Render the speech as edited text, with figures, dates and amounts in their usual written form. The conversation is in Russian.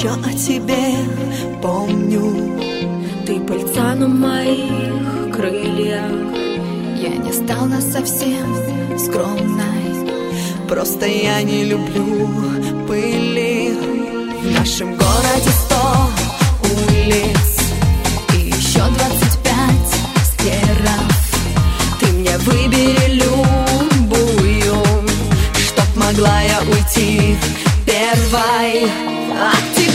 еще о тебе помню. Ты пыльца на моих крыльях. Я не стала совсем скромной, просто я не люблю пыли. В нашем городе 100 улиц и еще 25 скверов. Ты мне выбери любую, чтоб могла я уйти первой от тебя.